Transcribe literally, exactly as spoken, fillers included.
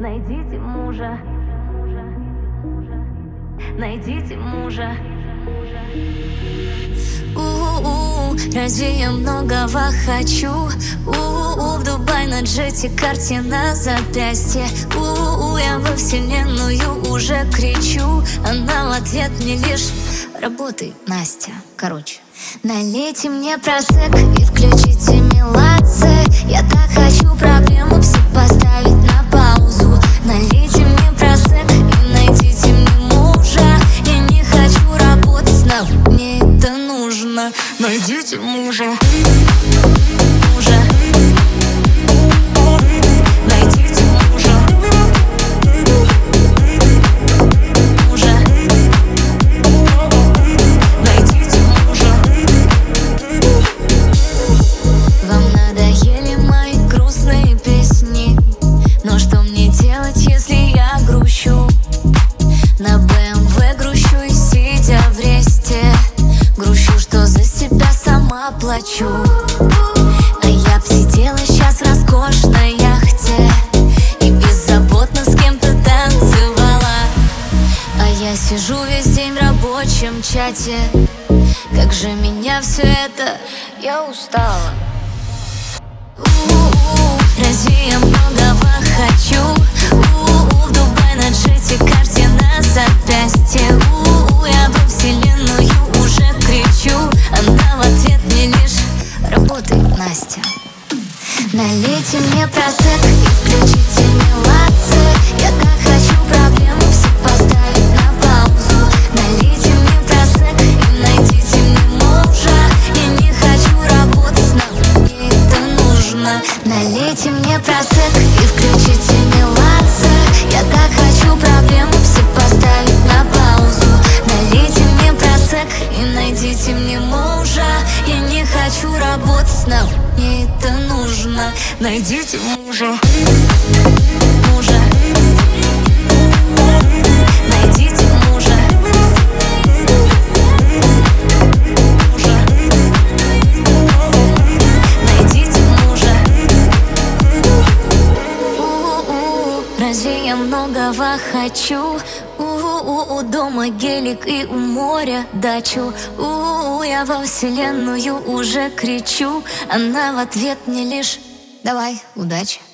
Найдите мужа, найдите мужа. У-у-у, разве я многого хочу? У-у-у, в Дубай на джете, карте на запястье. У-у-у, я во вселенную уже кричу. Она в ответ мне лишь: работай, Настя. Короче, налейте мне просек и включите меладзе. Я так хочу проблему все поставить на паузу. Налейте мне просек и найдите мне мужа. Я не хочу работать, но мне это нужно. Найдите мужа. Мужа. Найдите мужа. Мужа. Найдите мужа. Вам надоели мои грустные песни, но что мне делать, если я грущу? На бэ эм вэ грущу и сидя в ресте. Грущу, что за себя сама плачу. А я б сидела сейчас в роскошной яхте и беззаботно с кем-то танцевала. А я сижу весь день в рабочем чате. Как же меня все это, я устала. У-у-у, разве я многого хочу? У-у-у, в Дубай на джете, карте на запястье. У-у-у, я во вселенную уже кричу. Она в ответ мне лишь: работай, Настя. Налейте мне просек и включите меладзе. Я так хочу проблему все поставить на паузу. Налейте мне просек и найдите мне мужа. Я не хочу работать, но мне это нужно. Налейте мне просек и включите меладзе. Я так хочу проблему все поставить на паузу. Налейте мне просек и найдите мне мужа. Я не хочу работать, но мне это нужно. Найдите мужа. Мужа. Найдите мужа. Мужа. Найдите мужа. У-у-у, разве я многого хочу? У-у-у, дома гелик и у моря дачу. У-у-у, я во вселенную уже кричу. Она в ответ мне лишь: давай, удачи.